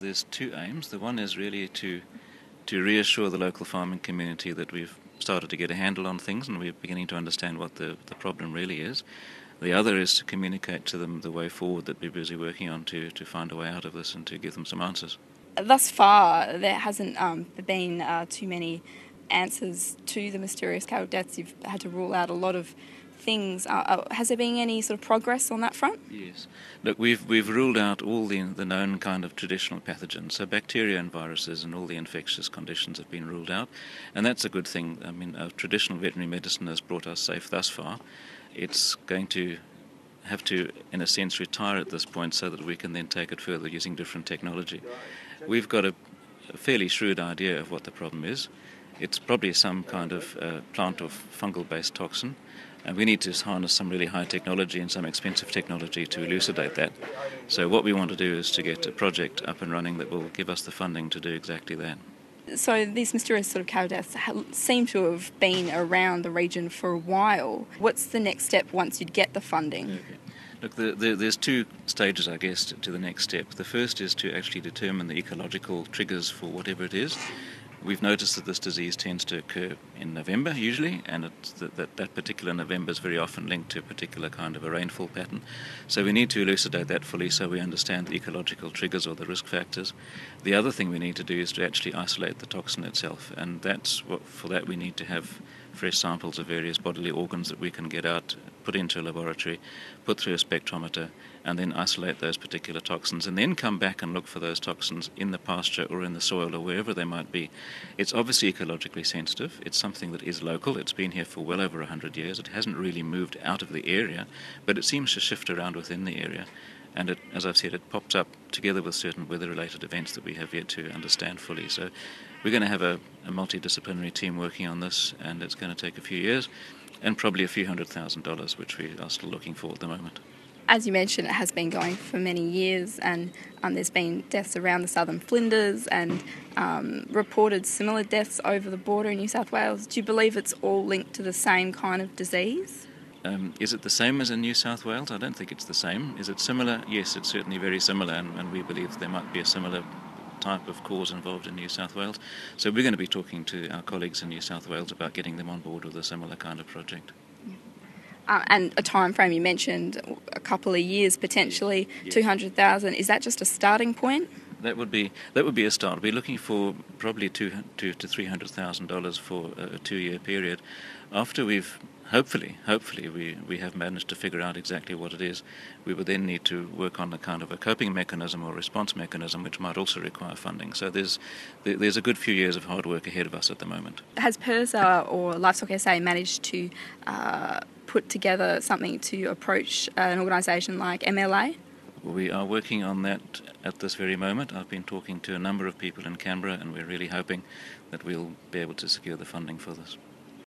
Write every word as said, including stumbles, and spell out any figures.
There's two aims. The one is really to to reassure the local farming community that we've started to get a handle on things and we're beginning to understand what the, the problem really is. The other is to communicate to them the way forward that we're busy working on to, to find a way out of this and to give them some answers. Thus far, there hasn't um, been uh, too many answers to the mysterious cattle deaths. You've had to rule out a lot of things. Uh, uh, has there been any sort of progress on that front? Yes. Look, we've we've ruled out all the the known kind of traditional pathogens. So bacteria and viruses and all the infectious conditions have been ruled out, and that's a good thing. I mean, uh, traditional veterinary medicine has brought us safe thus far. It's going to have to, in a sense, retire at this point so that we can then take it further using different technology. We've got a, a fairly shrewd idea of what the problem is. It's probably some kind of uh, plant or fungal-based toxin, and we need to harness some really high technology and some expensive technology to elucidate that. So what we want to do is to get a project up and running that will give us the funding to do exactly that. So these mysterious sort of cow deaths seem to have been around the region for a while. What's the next step once you get the funding? Okay. Look, the, the, there's two stages, I guess, to, to the next step. The first is to actually determine the ecological triggers for whatever it is. We've noticed that this disease tends to occur in November usually, and it's that, that that particular November is very often linked to a particular kind of a rainfall pattern. So we need to elucidate that fully so we understand the ecological triggers or the risk factors. The other thing we need to do is to actually isolate the toxin itself, and that's what, for that we need to have fresh samples of various bodily organs that we can get out, put into a laboratory, put through a spectrometer, and then isolate those particular toxins, and then come back and look for those toxins in the pasture or in the soil or wherever they might be. It's obviously ecologically sensitive. It's something that is local. It's been here for well over one hundred years. It hasn't really moved out of the area, but it seems to shift around within the area. And it, as I've said, it pops up together with certain weather-related events that we have yet to understand fully. So we're going to have a, a multidisciplinary team working on this, and it's going to take a few years and probably a few hundred thousand dollars, which we are still looking for at the moment. As you mentioned, it has been going for many years, and um, there's been deaths around the southern Flinders and um, reported similar deaths over the border in New South Wales. Do you believe it's all linked to the same kind of disease? Um, is it the same as in New South Wales? I don't think it's the same. Is it similar? Yes, it's certainly very similar, and, and we believe there might be a similar type of cause involved in New South Wales. So we're going to be talking to our colleagues in New South Wales about getting them on board with a similar kind of project. Uh, and a time frame, you mentioned a couple of years potentially, yes. two hundred thousand. Is that just a starting point? That would be that would be a start. We're looking for probably two, two to three hundred thousand dollars for a two-year period. After we've hopefully, hopefully we, we have managed to figure out exactly what it is, we would then need to work on a kind of a coping mechanism or response mechanism, which might also require funding. So there's there's a good few years of hard work ahead of us at the moment. Has PIRSA or Livestock S A managed to uh, put together something to approach an organisation like M L A? We are working on that at this very moment. I've been talking to a number of people in Canberra, and we're really hoping that we'll be able to secure the funding for this.